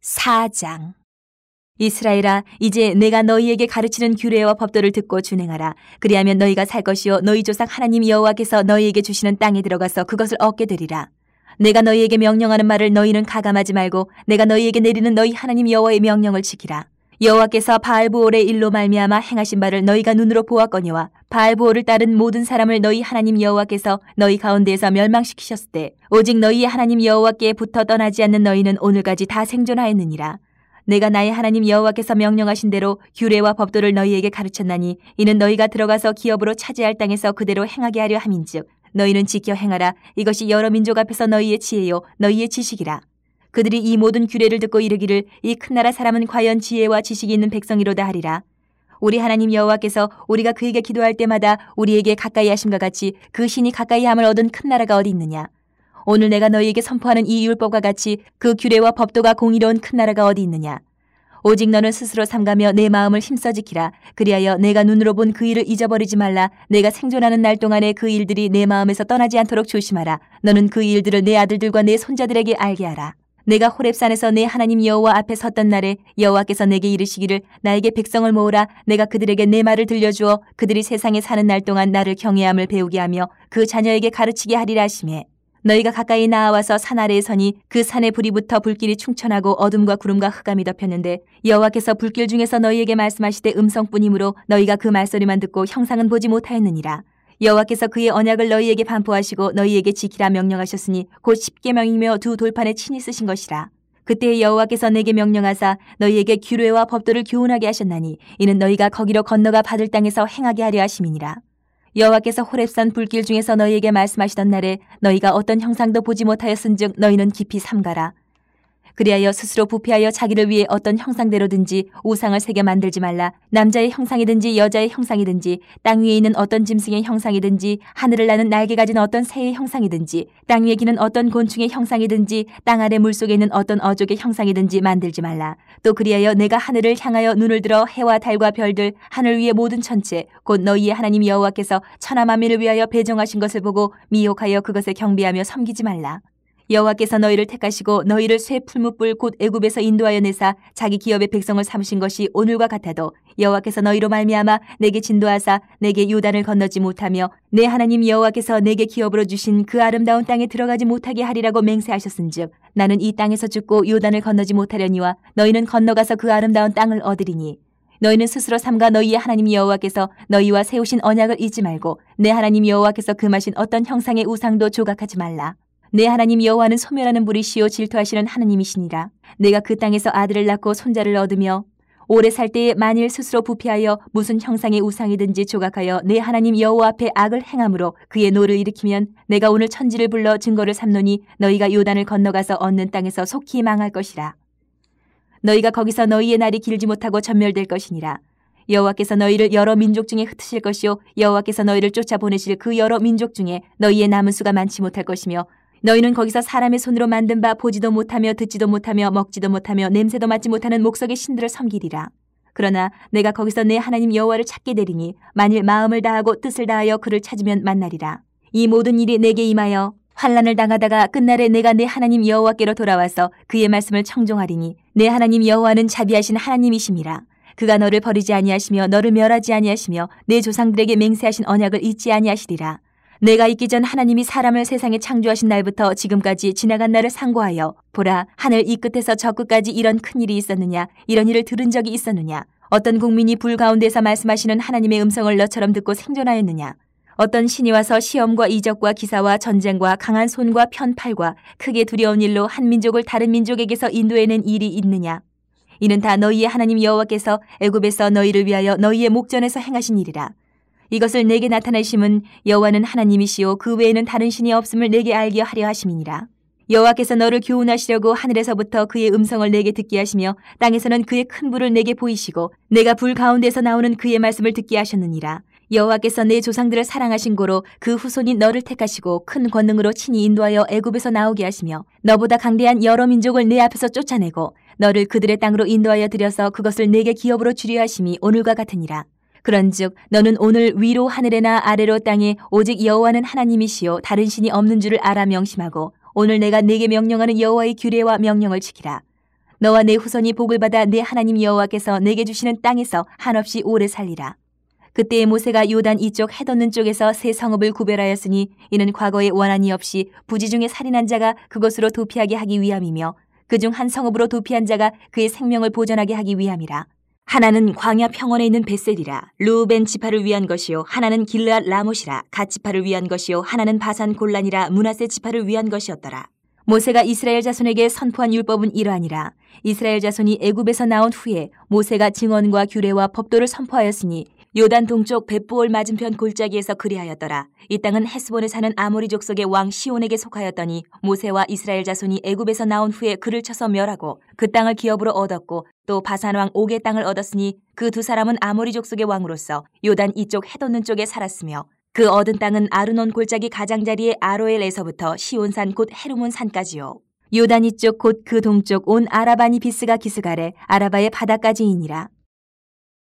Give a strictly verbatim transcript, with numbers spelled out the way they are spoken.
사 장. 이스라엘아, 이제 내가 너희에게 가르치는 규례와 법도를 듣고 준행하라. 그리하면 너희가 살 것이요 너희 조상 하나님 여호와께서 너희에게 주시는 땅에 들어가서 그것을 얻게 되리라. 내가 너희에게 명령하는 말을 너희는 가감하지 말고 내가 너희에게 내리는 너희 하나님 여호와의 명령을 지키라. 여호와께서 바알브올의 일로 말미암아 행하신 바를 너희가 눈으로 보았거니와 바알브올을 따른 모든 사람을 너희 하나님 여호와께서 너희 가운데에서 멸망시키셨을 때 오직 너희의 하나님 여호와께 붙어 떠나지 않는 너희는 오늘까지 다 생존하였느니라. 내가 나의 하나님 여호와께서 명령하신 대로 규례와 법도를 너희에게 가르쳤나니 이는 너희가 들어가서 기업으로 차지할 땅에서 그대로 행하게 하려 함인즉 너희는 지켜 행하라. 이것이 여러 민족 앞에서 너희의 지혜요 너희의 지식이라. 그들이 이 모든 규례를 듣고 이르기를 이 큰 나라 사람은 과연 지혜와 지식이 있는 백성이로다 하리라. 우리 하나님 여호와께서 우리가 그에게 기도할 때마다 우리에게 가까이 하심과 같이 그 신이 가까이 함을 얻은 큰 나라가 어디 있느냐. 오늘 내가 너희에게 선포하는 이 율법과 같이 그 규례와 법도가 공의로운 큰 나라가 어디 있느냐. 오직 너는 스스로 삼가며 내 마음을 힘써 지키라. 그리하여 내가 눈으로 본 그 일을 잊어버리지 말라. 내가 생존하는 날 동안에 그 일들이 내 마음에서 떠나지 않도록 조심하라. 너는 그 일들을 내 아들들과 내 손자들에게 알게 하라. 내가 호렙산에서 내 하나님 여호와 앞에 섰던 날에 여호와께서 내게 이르시기를 나에게 백성을 모으라. 내가 그들에게 내 말을 들려주어 그들이 세상에 사는 날 동안 나를 경외함을 배우게 하며 그 자녀에게 가르치게 하리라 하시매 너희가 가까이 나아와서 산 아래에 서니 그 산의 불이 붙어 불길이 충천하고 어둠과 구름과 흑암이 덮였는데 여호와께서 불길 중에서 너희에게 말씀하시되 음성뿐이므로 너희가 그 말소리만 듣고 형상은 보지 못하였느니라. 여호와께서 그의 언약을 너희에게 반포하시고 너희에게 지키라 명령하셨으니 곧 십계명이며 두 돌판에 친히 쓰신 것이라. 그때 여호와께서 내게 명령하사 너희에게 규례와 법도를 교훈하게 하셨나니 이는 너희가 거기로 건너가 받을 땅에서 행하게 하려 하심이니라. 여호와께서 호렙산 불길 중에서 너희에게 말씀하시던 날에 너희가 어떤 형상도 보지 못하였은즉 너희는 깊이 삼가라. 그리하여 스스로 부패하여 자기를 위해 어떤 형상대로든지 우상을 새겨 만들지 말라. 남자의 형상이든지 여자의 형상이든지 땅 위에 있는 어떤 짐승의 형상이든지 하늘을 나는 날개 가진 어떤 새의 형상이든지 땅 위에 기는 어떤 곤충의 형상이든지 땅 아래 물속에 있는 어떤 어족의 형상이든지 만들지 말라. 또 그리하여 내가 하늘을 향하여 눈을 들어 해와 달과 별들 하늘 위의 모든 천체 곧 너희의 하나님 여호와께서 천하 만민을 위하여 배정하신 것을 보고 미혹하여 그것에 경배하며 섬기지 말라. 여호와께서 너희를 택하시고 너희를 쇠 풀무불 곧 애굽에서 인도하여 내사 자기 기업의 백성을 삼으신 것이 오늘과 같아도 여호와께서 너희로 말미암아 내게 진도하사 내게 요단을 건너지 못하며 내 하나님 여호와께서 내게 기업으로 주신 그 아름다운 땅에 들어가지 못하게 하리라고 맹세하셨은즉 나는 이 땅에서 죽고 요단을 건너지 못하려니와 너희는 건너가서 그 아름다운 땅을 얻으리니 너희는 스스로 삼가 너희의 하나님 여호와께서 너희와 세우신 언약을 잊지 말고 내 하나님 여호와께서 금하신 어떤 형상의 우상도 조각하지 말라. 내 하나님 여호와는 소멸하는 불이시요 질투하시는 하느님이시니라. 내가 그 땅에서 아들을 낳고 손자를 얻으며 오래 살 때에 만일 스스로 부패하여 무슨 형상의 우상이든지 조각하여 내 하나님 여호와 앞에 악을 행함으로 그의 노를 일으키면 내가 오늘 천지를 불러 증거를 삼노니 너희가 요단을 건너가서 얻는 땅에서 속히 망할 것이라. 너희가 거기서 너희의 날이 길지 못하고 전멸될 것이니라. 여호와께서 너희를 여러 민족 중에 흩으실 것이요 여호와께서 너희를 쫓아보내실 그 여러 민족 중에 너희의 남은 수가 많지 못할 것이며 너희는 거기서 사람의 손으로 만든 바 보지도 못하며 듣지도 못하며 먹지도 못하며 냄새도 맡지 못하는 목석의 신들을 섬기리라. 그러나 내가 거기서 내 하나님 여호와를 찾게 되리니 만일 마음을 다하고 뜻을 다하여 그를 찾으면 만나리라. 이 모든 일이 내게 임하여 환난을 당하다가 끝날에 내가 내 하나님 여호와께로 돌아와서 그의 말씀을 청종하리니 내 하나님 여호와는 자비하신 하나님이심이라. 그가 너를 버리지 아니하시며 너를 멸하지 아니하시며 내 조상들에게 맹세하신 언약을 잊지 아니하시리라. 내가 있기 전 하나님이 사람을 세상에 창조하신 날부터 지금까지 지나간 날을 상고하여 보라 하늘 이 끝에서 저 끝까지 이런 큰일이 있었느냐 이런 일을 들은 적이 있었느냐 어떤 국민이 불 가운데서 말씀하시는 하나님의 음성을 너처럼 듣고 생존하였느냐 어떤 신이 와서 시험과 이적과 기사와 전쟁과 강한 손과 편팔과 크게 두려운 일로 한 민족을 다른 민족에게서 인도해낸 일이 있느냐 이는 다 너희의 하나님 여호와께서 애굽에서 너희를 위하여 너희의 목전에서 행하신 일이라. 이것을 내게 나타내심은 여호와는 하나님이시요 그 외에는 다른 신이 없음을 내게 알게 하려 하심이니라. 여호와께서 너를 교훈하시려고 하늘에서부터 그의 음성을 내게 듣게 하시며 땅에서는 그의 큰 불을 내게 보이시고 내가 불 가운데서 나오는 그의 말씀을 듣게 하셨느니라. 여호와께서 내 조상들을 사랑하신 고로 그 후손이 너를 택하시고 큰 권능으로 친히 인도하여 애굽에서 나오게 하시며 너보다 강대한 여러 민족을 내 앞에서 쫓아내고 너를 그들의 땅으로 인도하여 들여서 그것을 내게 기업으로 주려 하심이 오늘과 같으니라. 그런즉 너는 오늘 위로 하늘에나 아래로 땅에 오직 여호와는 하나님이시요 다른 신이 없는 줄을 알아 명심하고 오늘 내가 네게 명령하는 여호와의 규례와 명령을 지키라. 너와 내 후손이 복을 받아 내 하나님 여호와께서 내게 주시는 땅에서 한없이 오래 살리라. 그때에 모세가 요단 이쪽 해돋는 쪽에서 세 성읍을 구별하였으니 이는 과거에 원한이 없이 부지 중에 살인한 자가 그것으로 도피하게 하기 위함이며 그중 한 성읍으로 도피한 자가 그의 생명을 보전하게 하기 위함이라. 하나는 광야 평원에 있는 벳셀이라. 르우벤 지파를 위한 것이요 하나는 길르앗 라못이라. 갓 지파를 위한 것이요 하나는 바산 골란이라. 므낫세 지파를 위한 것이었더라. 모세가 이스라엘 자손에게 선포한 율법은 이러하니라. 이스라엘 자손이 애굽에서 나온 후에 모세가 증언과 규례와 법도를 선포하였으니 요단 동쪽 벳부올 맞은편 골짜기에서 그리하였더라. 이 땅은 헤스본에 사는 아모리 족속의 왕 시온에게 속하였더니 모세와 이스라엘 자손이 애굽에서 나온 후에 그를 쳐서 멸하고 그 땅을 기업으로 얻었고 또 바산 왕 옥의 땅을 얻었으니 그 두 사람은 아모리 족속의 왕으로서 요단 이쪽 해돋는 쪽에 살았으며 그 얻은 땅은 아르논 골짜기 가장자리의 아로엘에서부터 시온산 곧 헤르몬 산까지요. 요단 이쪽 곧 그 동쪽 온 아라바니 비스가 기스가래 아라바의 바다까지이니라.